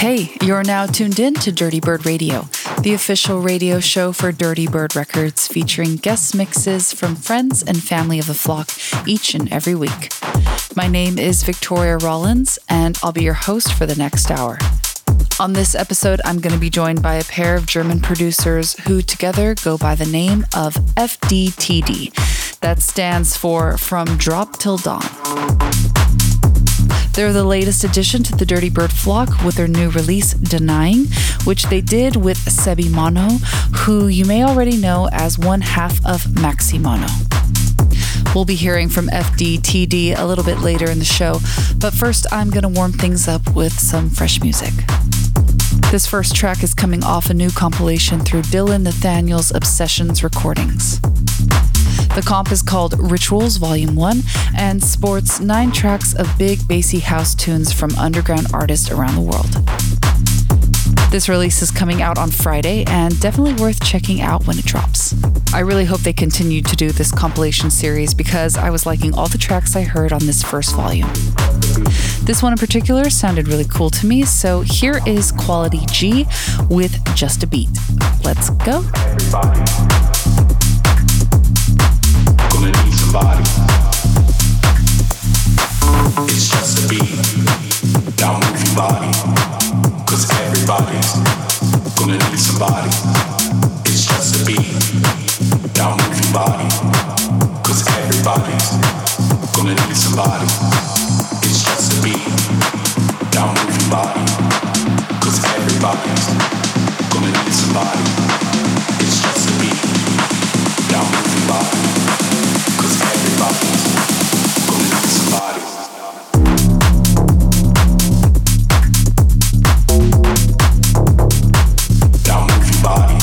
Hey, you're now tuned in to Dirty Bird Radio, the official radio show for Dirty Bird Records, featuring guest mixes from friends and family of the flock each and every week. My name is Victoria Rollins, and I'll be your host for the next hour. On this episode, I'm going to be joined by a pair of German producers who together go by the name of FDTD. That stands for From Drop Till Dawn. They're the latest addition to the Dirty Bird flock with their new release, Denying, which they did with Sebi Mono, who you may already know as one half of Maxi Mono. We'll be hearing from FDTD a little bit later in the show, but first I'm going to warm things up with some fresh music. This first track is coming off a new compilation through Dylan Nathaniel's Obsessions Recordings. The comp is called Rituals Volume 1 and sports 9 tracks of big bassy house tunes from underground artists around the world. This release is coming out on Friday and definitely worth checking out when it drops. I really hope they continue to do this compilation series because I was liking all the tracks I heard on this first volume. This one in particular sounded really cool to me, so here is Quality G with Just a Beat. Let's go. Gonna need somebody. It's just a beat. Now move your body. Cause everybody's gonna need somebody. It's just a beat. Now move your body. Cause everybody's gonna need somebody. It's just a beat. Now move your body. Cause everybody's gonna need somebody. It's just a beat. Now move your body. Cause everybody's gonna need somebody. Now move your body.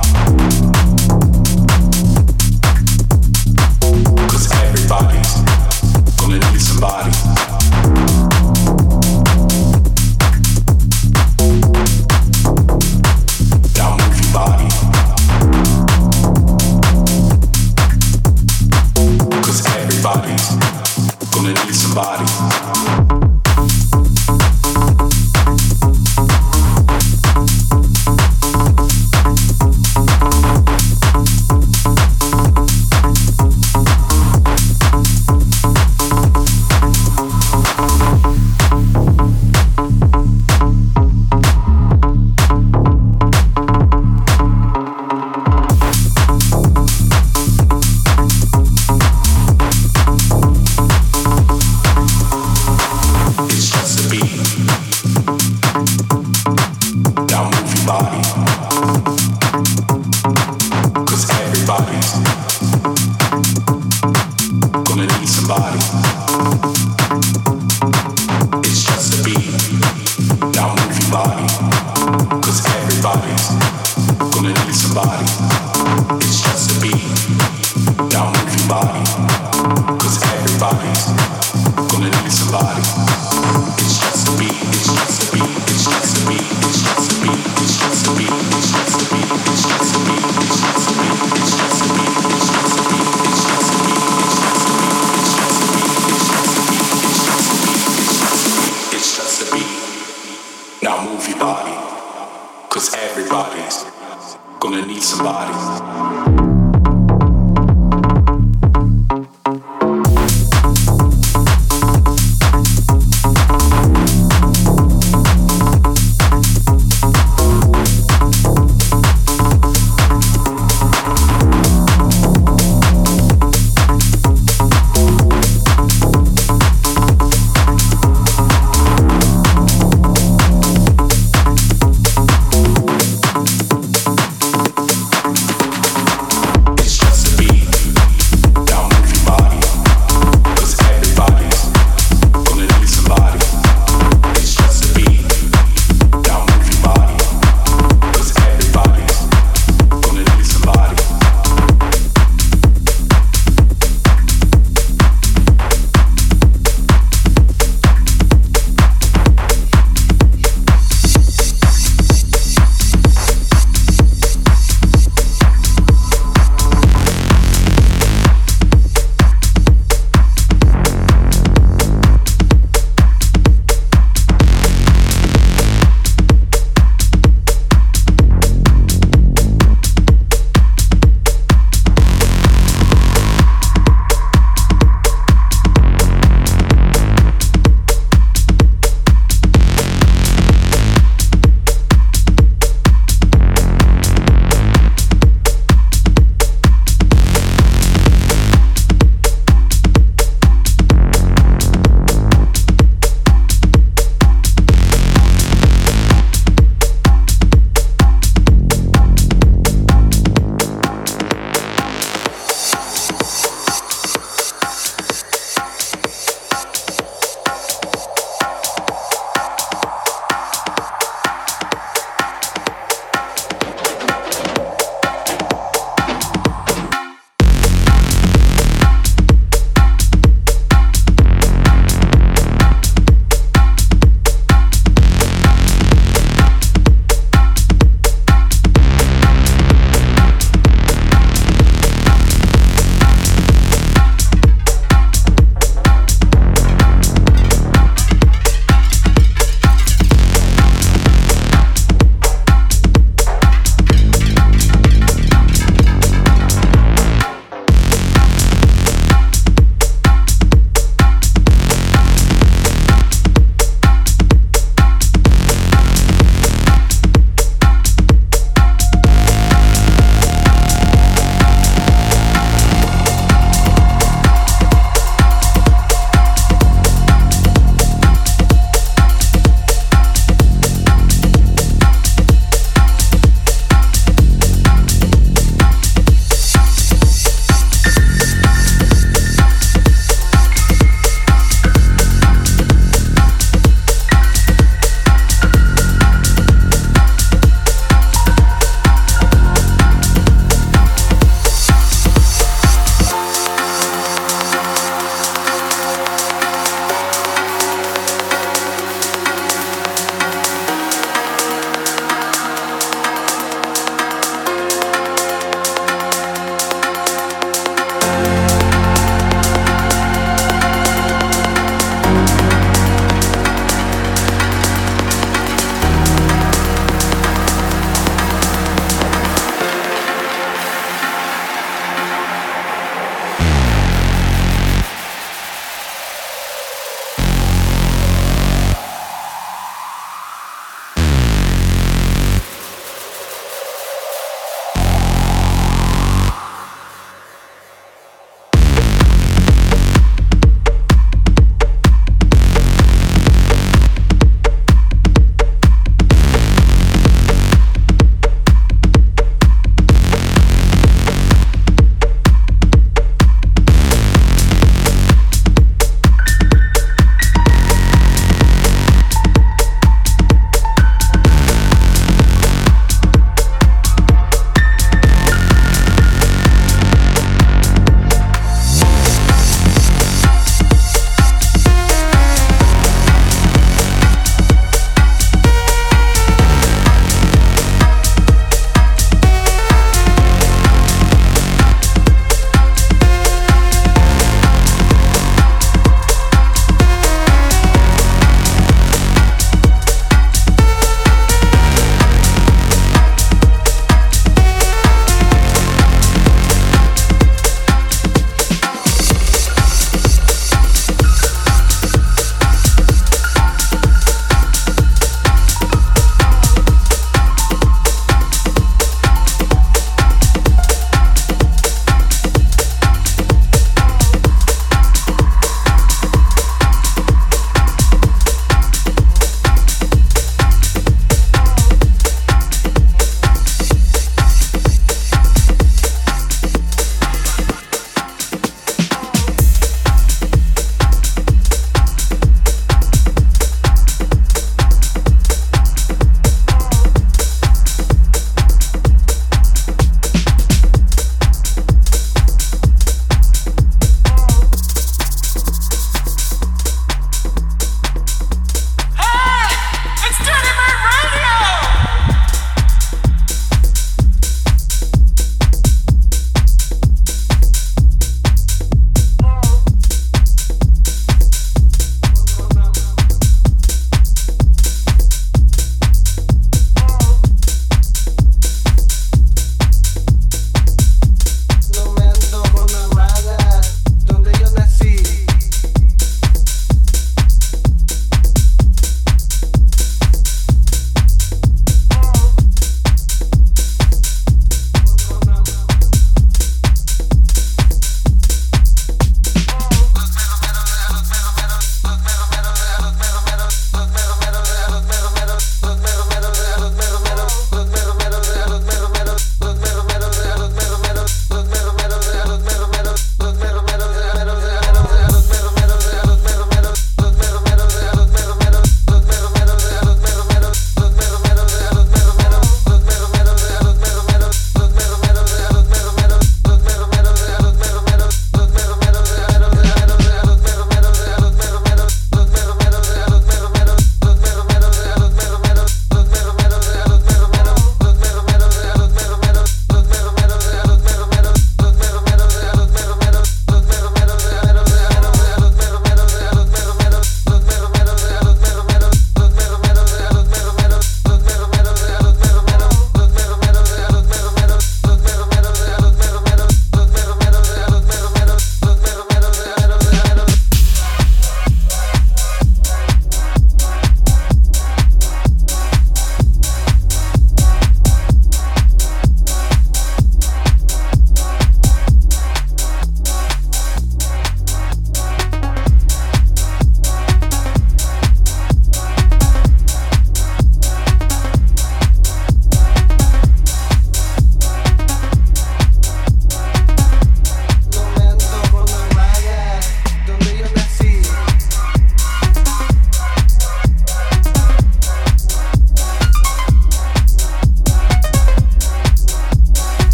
Cause everybody's gonna need somebody. Now move your body. Cause everybody's gonna need somebody.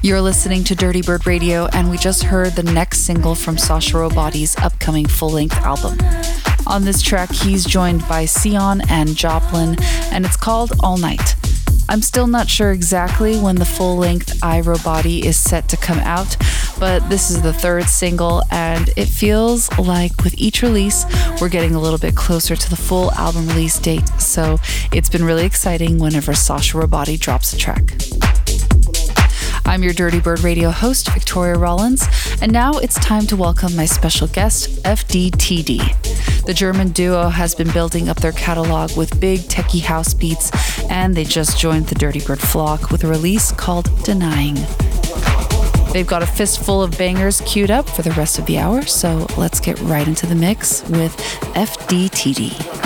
You're listening to Dirty Bird Radio, and we just heard the next single from Sasha Robati's upcoming full-length album. On this track, he's joined by Sion and Joplin, and it's called All Night. I'm still not sure exactly when the full-length I, Robati is set to come out, but this is the third single, and it feels like with each release, we're getting a little bit closer to the full album release date, so it's been really exciting whenever Sasha Robati drops a track. I'm your Dirty Bird Radio host, Victoria Rollins, and now it's time to welcome my special guest, FDTD. The German duo has been building up their catalog with big techie house beats, and they just joined the Dirty Bird flock with a release called Denying. They've got a fistful of bangers queued up for the rest of the hour, so let's get right into the mix with FDTD.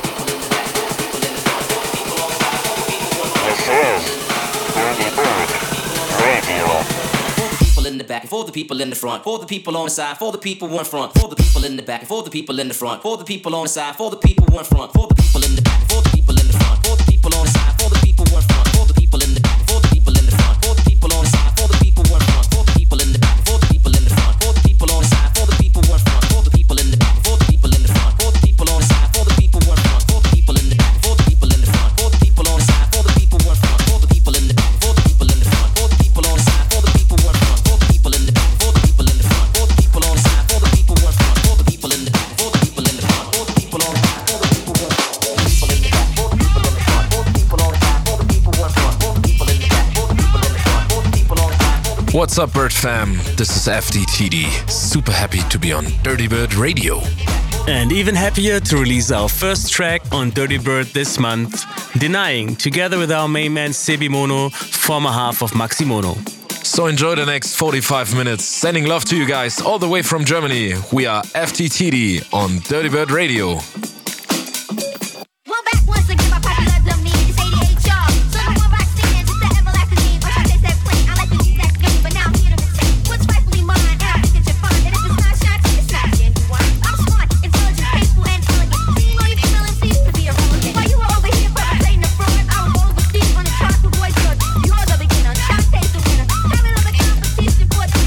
In the back, for the people in the front, for the people on the side, for the people in front, for the people in the back, for the people in the front, for the people on the side, for the people in front, for the people in the back, for the people in the front, for the people on the side, for the people in front, for the people in the back, for the people in the front, for the people on the side, for the people in front, for the people in the back, for the people in the front, for the people on the side, for the people in front, for the people in the back, for the people in the front, for the people on the side, for the people in front, for the people in the back, for the people in the front, for the people on the side, for the people in front, for the people in the back, for the people in the front, for the people on the side, for the people in front, for the people in the back, for the people in the front, for the people on the side, for the people in front, for the people in the back, for the people in the front, for the people on the side, for the people in the front, for the people in the back, for the people in the front, for the people on the side, for the people in front, for the people in the back, for the people in the front, for the people on the side. What's up, Bird fam? This is FDTD. Super happy to be on Dirty Bird Radio. And even happier to release our first track on Dirty Bird this month, Denying, together with our main man Sebi Mono, former half of Maximono. So enjoy the next 45 minutes. Sending love to you guys all the way from Germany. We are FDTD on Dirty Bird Radio.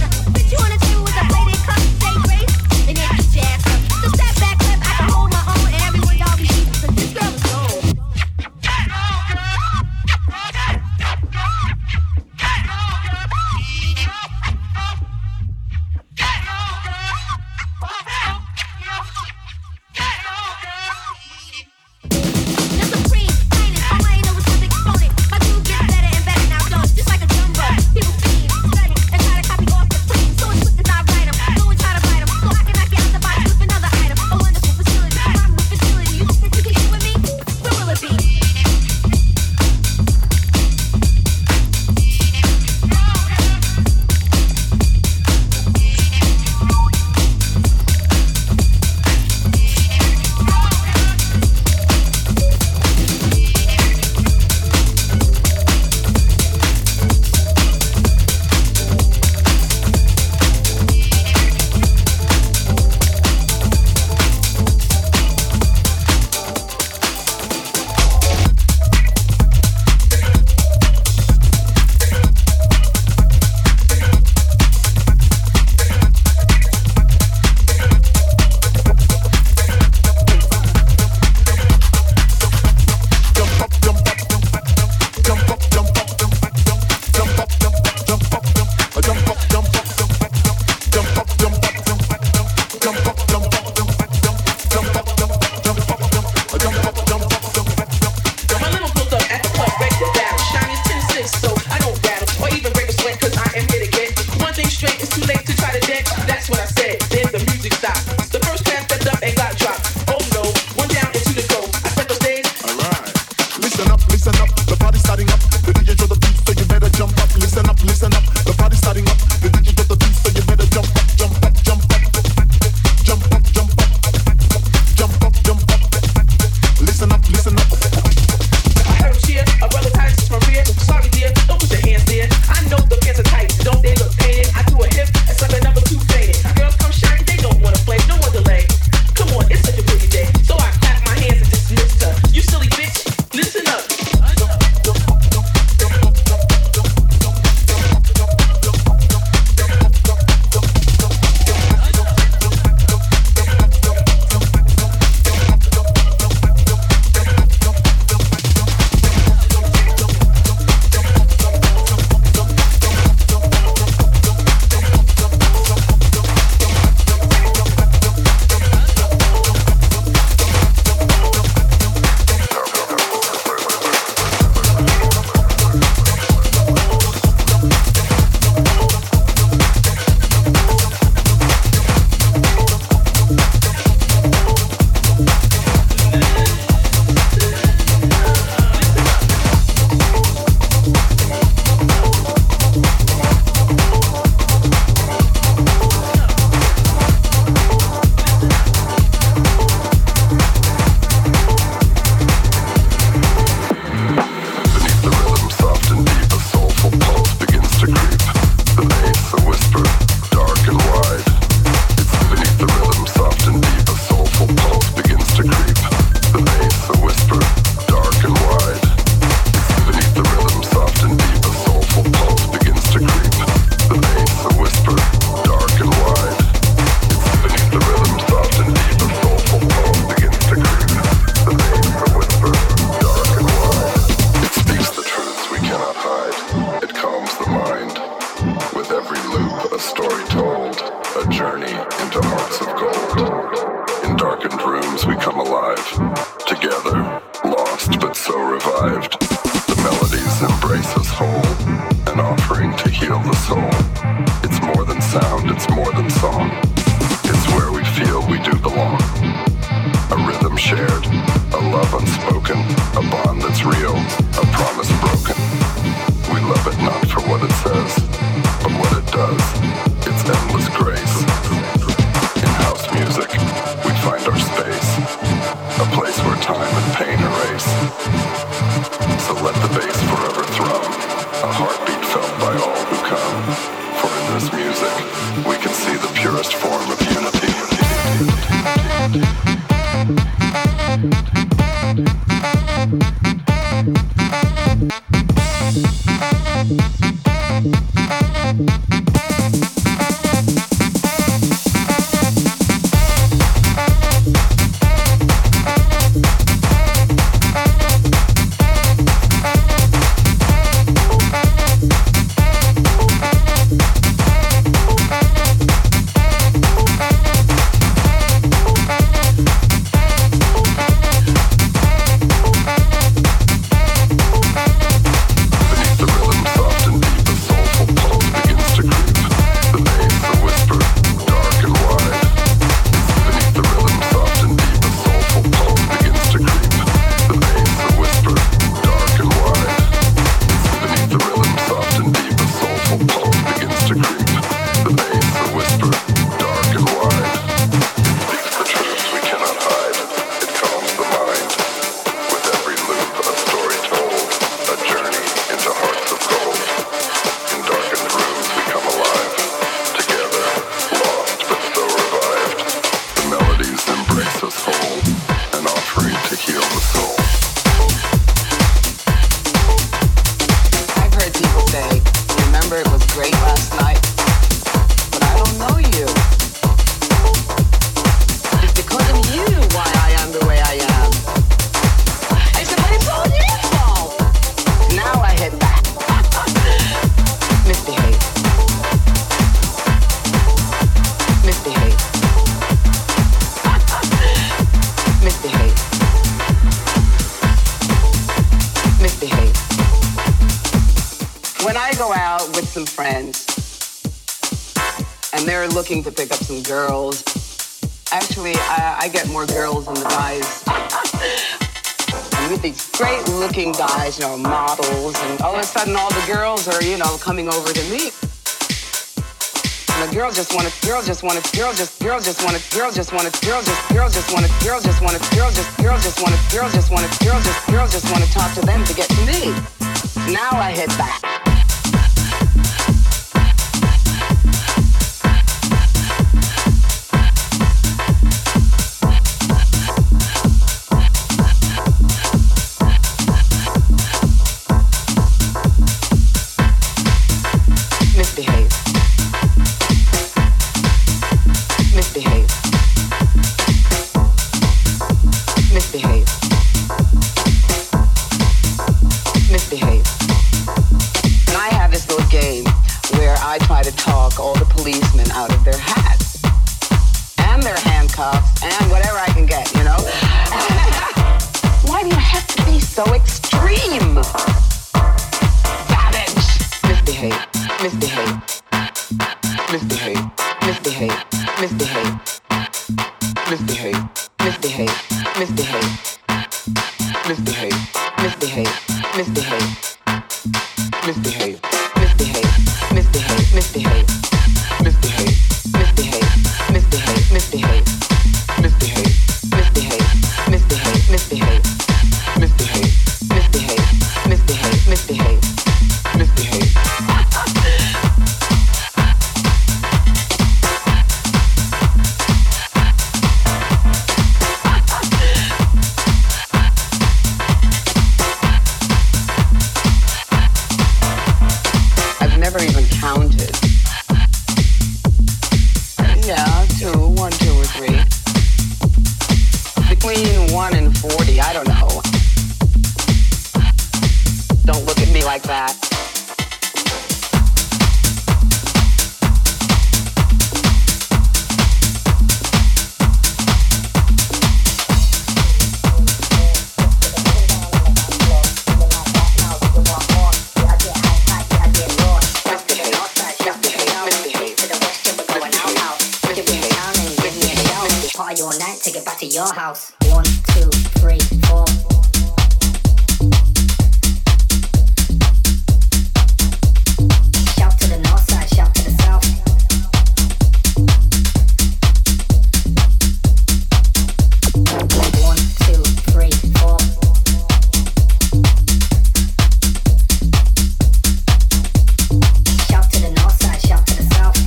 Step back, I can hold my own. rooms we come alive. Together, lost but so revived. The melodies embrace us whole, an offering to heal the soul. It's more than sound, it's more than song. It's where we feel we do belong. A rhythm shared, a love unspoken, a bond that's real, a promise broken. We love it not for what it says, but what it does. It's endless grace. In house music, we find our space, a place where time and pain erase. So let the bass forever thrum, a heartbeat felt by all who come. For in this music, we can see the purest form of unity. Looking to pick up some girls. Actually, I get more girls than the guys. I meet these great-looking guys, models, and all of a sudden, all the girls are, coming over to me. And the girls just want to talk to them to get to me. Now I hit back. Between 1 and 40, I don't know. Don't look at me like that. take it back to your house. 1, 2, 3, 4. Shout to the north side, shout to the south. One, two, three, four. Shout to the north side, shout to the south.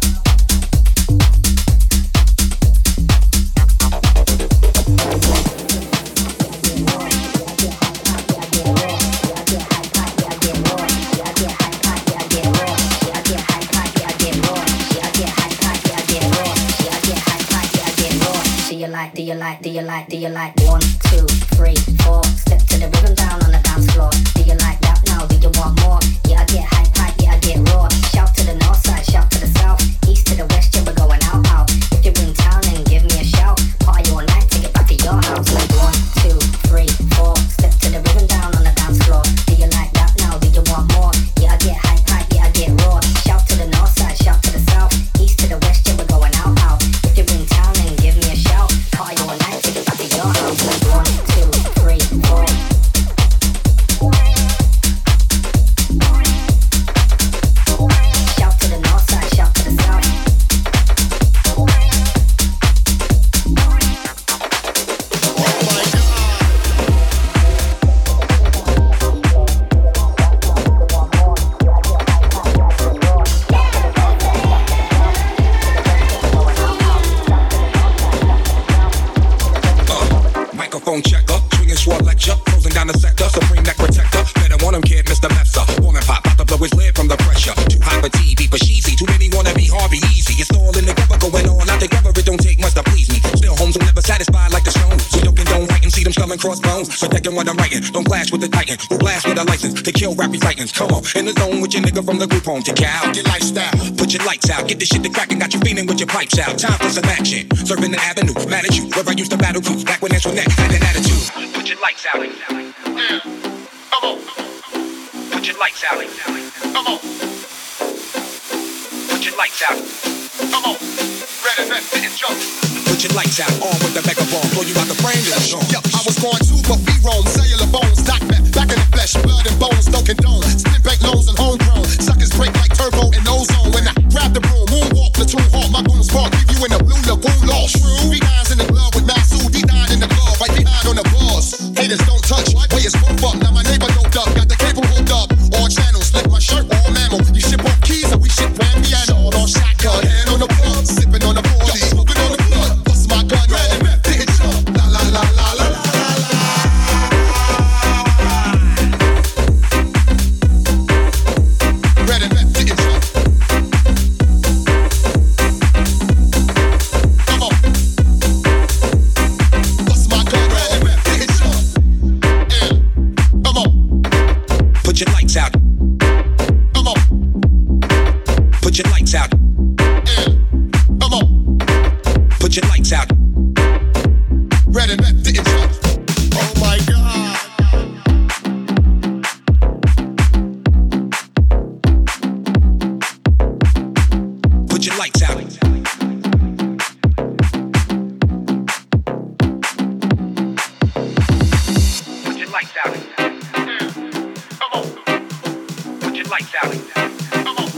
Do you like 1, 2, 3, 4? Step to the rhythm down on the dance floor. Do you like that now? Do you want more? Yeah, I get hype, yeah, I get raw. Shout to the north side, shout to the south. East to the west, yeah, we're going out. If you're in town, then give me a shout. Party all night, take it back to your house. 1, 2, 3, 4. Step to the rhythm down on the dance floor. Do you like that now? Do you want more? Yeah, I get hype, yeah, I get raw. Shout to the north side, shout to the south. East to the west, yeah, we're going out. If you're in town, then give me a shout. Party all night, take it back to your house. 1, 2, 3, 4. Shout to the north side, shout to the south. Microphone checker, swinging sword lecture, closing down the sector, supreme neck protector. Better want him, kid, Mr. Mepsa. Warming pot, about to blow his lid from the pressure. Too hot for TV, for cheesy. Too many wanna be Harvey Easy. It's all in together, going all out together. It don't take much to please me. Still homes will never satisfied like the Stones. So you can don't write and see them sculling crossbones. Protecting what I'm writing, don't clash with the titan. Who blast with a license to kill rap recitants. Come on, in the zone with your nigga from the group home to Cal. Your lifestyle, put your lights out, get this shit to crackin', got you feeling with your pipes out. Time for some action, serving the avenue, mad at you. Where I used to battle you, back when that's when that had an attitude. Put your lights out. Yeah. Come on. Put your lights out. Come on. Put your lights out. Come on. Ready, and jump. Put your lights out. On with the mega bomb. Blow you out the frame of the song. Yup, I was going to, but we roam. Cellular bones, doc back in the flesh. Blood and bones, don't condone. Spin bank loans and homegrown. Suckers break like turbo and ozone. When I grab the broom, moonwalk, platoon hawk. My goons spark. Leave you in the blue lagoon lost. Three guys in the glove with Masood. D9 in the glove. Right behind on the bars. Haters don't touch. Players pump up. Now my neighbor doped up. Got the cable hooked up. All channels. Left my shirt all mammal. You ship off keys and we ship brand piano. On shotgun. Hand on the plug. Sipping on the 40. Smoking on the blood. Bust my gun. Red, didn't jump. La la la la la la. Put your lights out. Come on. Put your lights out. Come on. Put your lights out. Red and red, didn't jump. Oh my God. Put your lights out. Put your lights out. Lights out. Come on.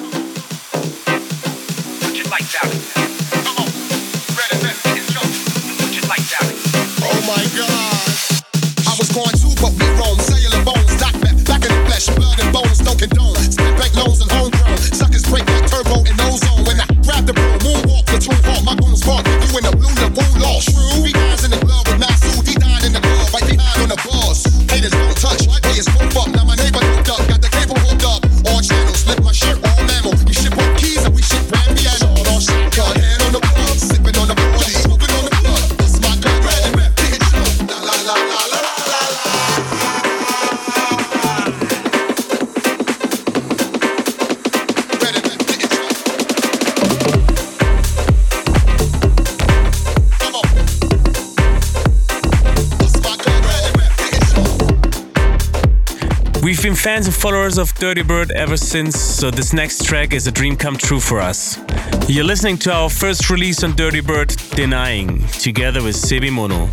Put your lights out. Come on. Red and red and jump. Put your lights out. Oh my God. I was going to, but we roam. Cellular bones, doc back in the flesh. Blood and bones, don't condone. Spin bank loans and homegrown. Suckers break like turbo and ozone. When I grab the broom, moonwalk, platoon hawk. My goons spark. You in the blue lagoon lost. Three guys in the glove with Masood. D9 in the glove. Right behind on the bars. Haters don't touch. Players pump up. Now my neighbor hooked up. Got the cable hooked up. All channels, left my shirt all mammal. You ship off keys and we ship brand piano. On shotgun, hand on the plug, sipping on the 40, smoking on the blood. Bust my gun, red and red, didn't jump. La la la la la la la. We've been fans and followers of Dirty Bird ever since, so this next track is a dream come true for us. You're listening to our first release on Dirty Bird, Denying, together with Sebi Mono.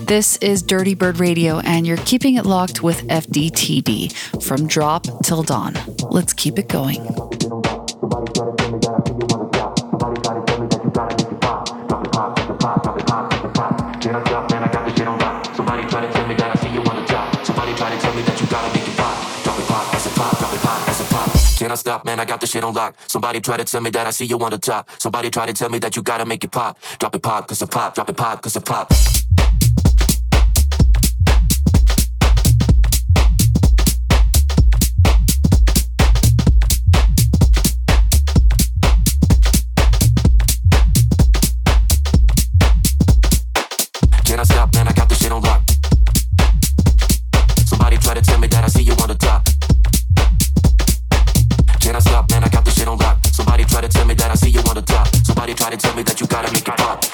This is Dirty Bird Radio, and you're keeping it locked with FDTD from drop till dawn. Let's keep it going. Can I stop, man? I got the shit on lock. Somebody try to tell me that I see you on the top. Somebody try to tell me that you gotta make it pop. Drop it pop, cause it pop. Drop it pop, cause it pop. Can I stop, man? I got the shit on lock. Somebody try to tell me that I see you on the top. Can I stop, man? I got the shit on lock. Somebody try to tell me that I see you on the top. Somebody try to tell me that you gotta make it pop.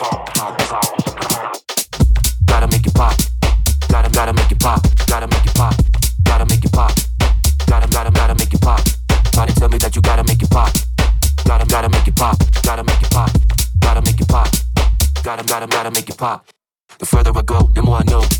Gotta make it pop. Gotta make it pop. Gotta make it pop. Gotta make it pop. Gotta make it pop. Try to tell me that you gotta make it pop. Gotta make it pop. Gotta make it pop. Gotta make it pop. Gotta make it pop. The further I go, the more I know.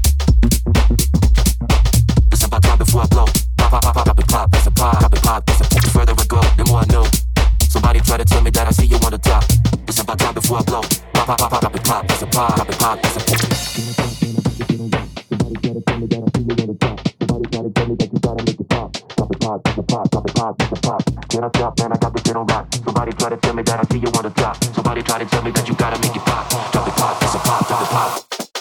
It's about time before I blow. Pop, drop it pop, it's a pop, drop it pop, it's a pop. The further I go, the more I know. Somebody try to tell me that I see you on the top. It's about time before I blow. Pop, drop it pop, it's a pop, drop it pop, it's a pop. Somebody try to tell me that I see you on the top. Somebody try to tell me that you gotta make it pop. Drop it pop, it's a pop, drop it pop, it's a pop. Can I stop, man? I got the shit on lock. Somebody try to tell me that I see you on the top. Somebody try to tell me that you gotta make it pop. Drop it pop, it's a pop, drop it pop.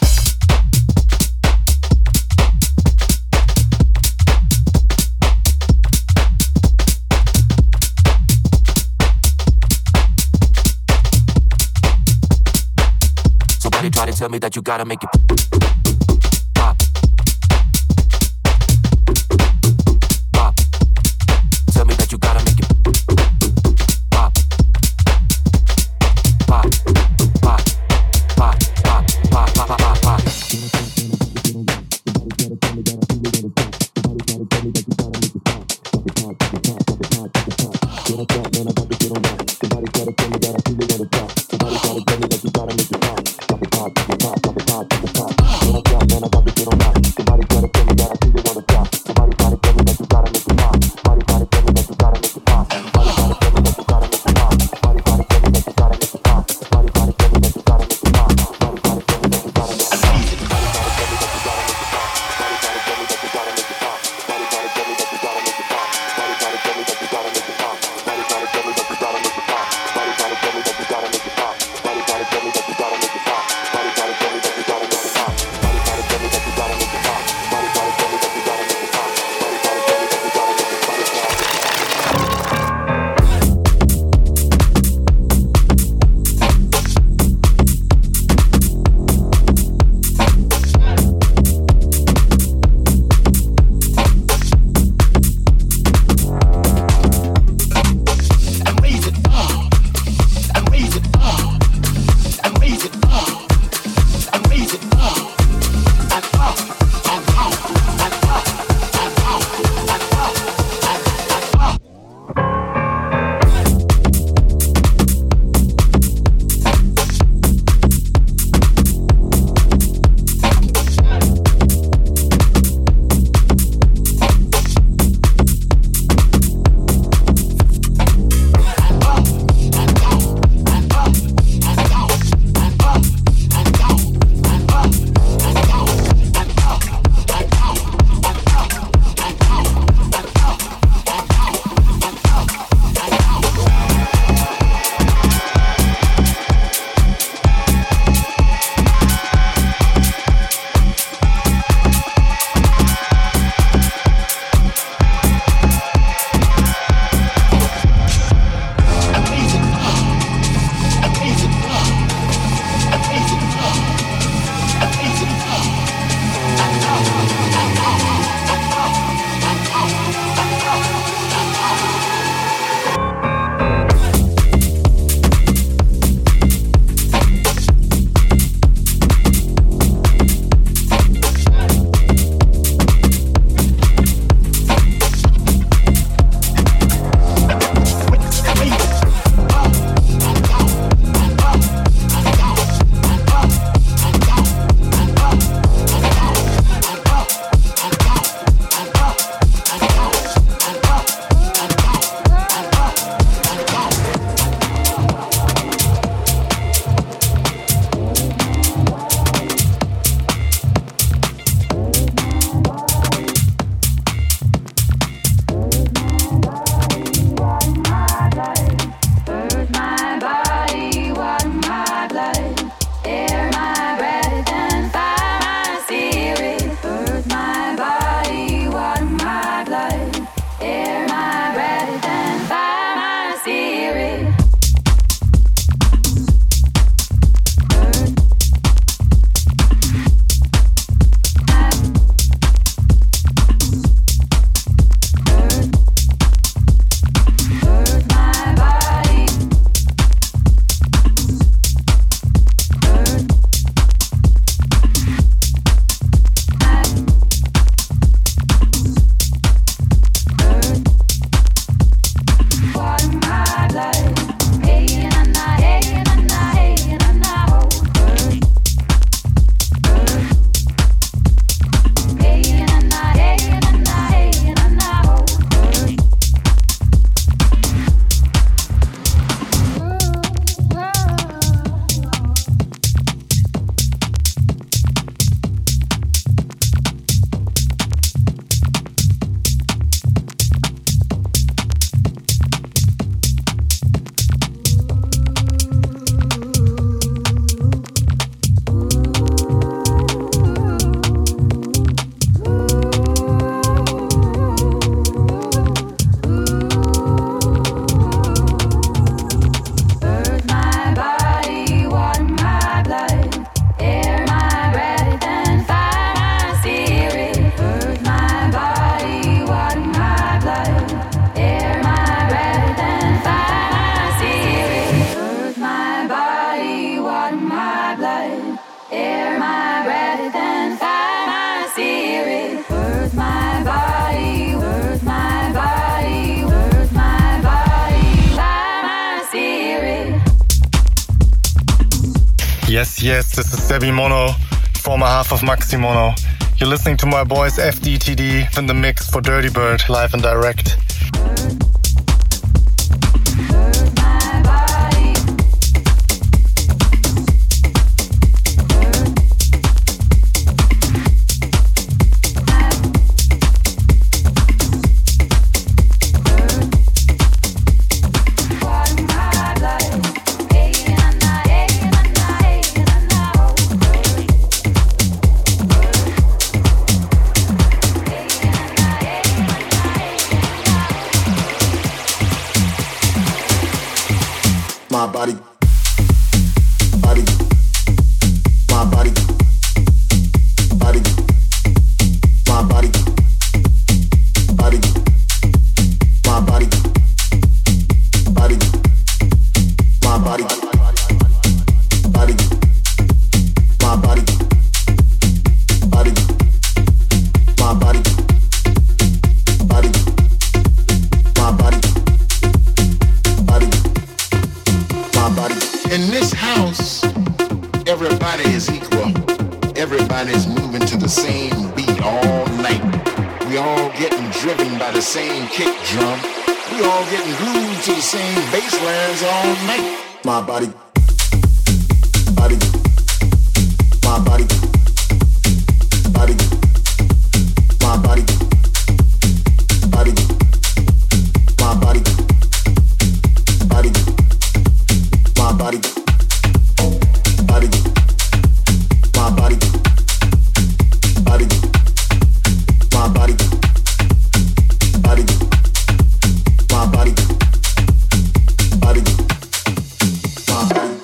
Try to tell me that you gotta make it pop. Pop. Tell me that you gotta make it pop. Pop. Pop. Pop. Pop. Pop. Pop. Pop. Pop. air my breath and fire my spirit. Worth my body, worth my body, worth my body, fire my spirit. Yes, this is Sebi Mono, former half of Maxi Mono. You're listening to my boys FDTD in the mix for Dirty Bird, live and direct. My body, body, my body, body, my body, body, my body, body, my body, body, my body, body, my body, body, my body, body. In this house, everybody is equal. Everybody's moving to the same beat all night. We all getting driven by the same kick drum. We all getting glued to the same bass lines all night. My body, body, my body, body, my body, body, my body, body. My body, body, my body, body, my body, body, my body, body, my body.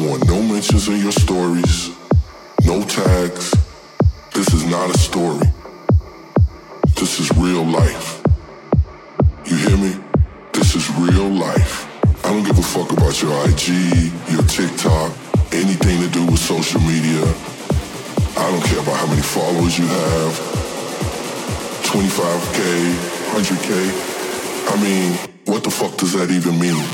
don't want no mentions in your stories, no tags. This is not a story. This is real life. You hear me? This is real life. I don't give a fuck about your IG, your TikTok, anything to do with social media. I don't care about how many followers you have. 25K, 100K. I mean, what the fuck does that even mean?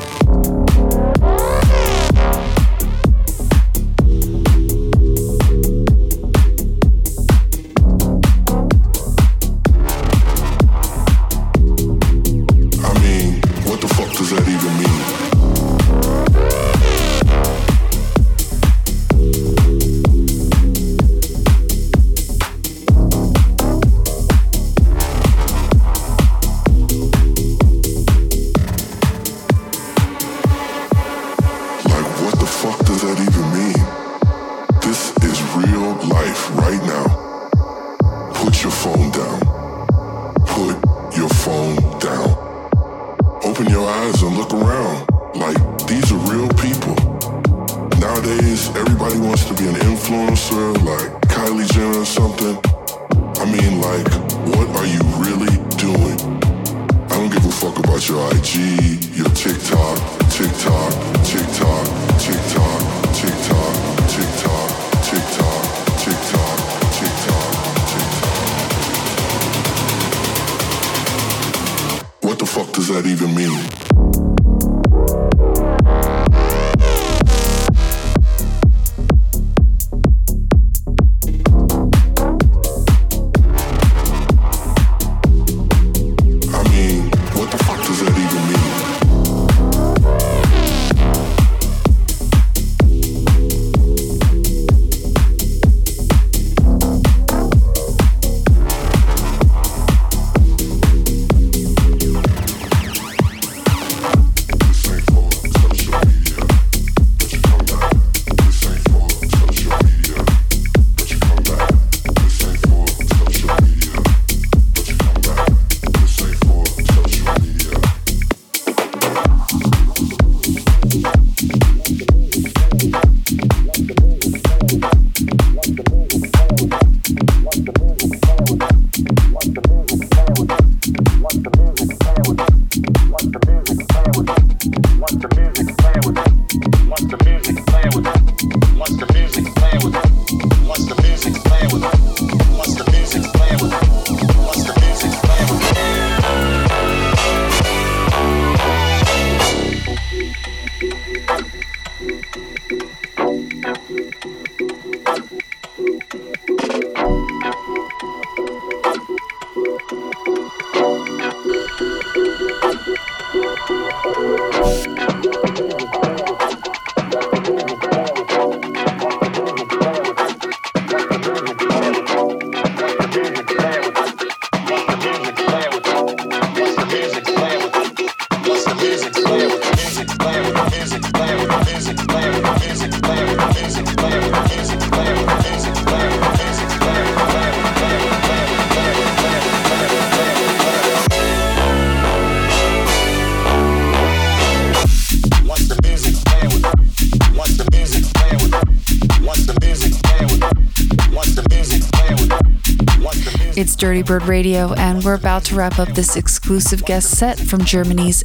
It's Dirty Bird Radio, and we're about to wrap up this exclusive guest set from Germany's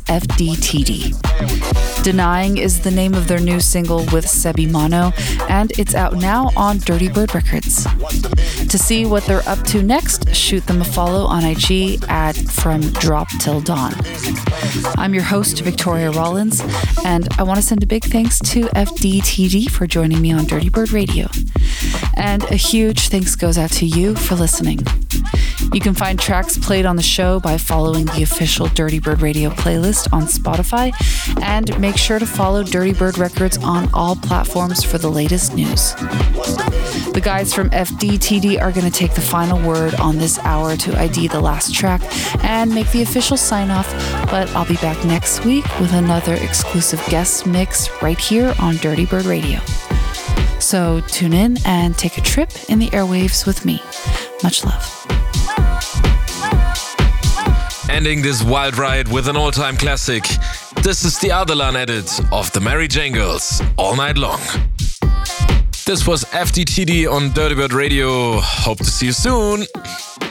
FDTD. Denying is the name of their new single with Sebi Mano, and it's out now on Dirty Bird Records. To see what they're up to next, shoot them a follow on IG at From Drop Till Dawn. I'm your host, Victoria Rollins, and I want to send a big thanks to FDTD for joining me on Dirty Bird Radio. And a huge thanks goes out to you for listening. You can find tracks played on the show by following the official Dirty Bird Radio playlist on Spotify, and make sure to follow Dirty Bird Records on all platforms for the latest news. The guys from FDTD are going to take the final word on this hour to ID the last track and make the official sign-off, but I'll be back next week with another exclusive guest mix right here on Dirty Bird Radio. So tune in and take a trip in the airwaves with me. Much love. Ending this wild ride with an all-time classic. This is the Ardalan edit of the Mary Jane Girls, All Night Long. This was FTTD on Dirty Bird Radio. Hope to see you soon.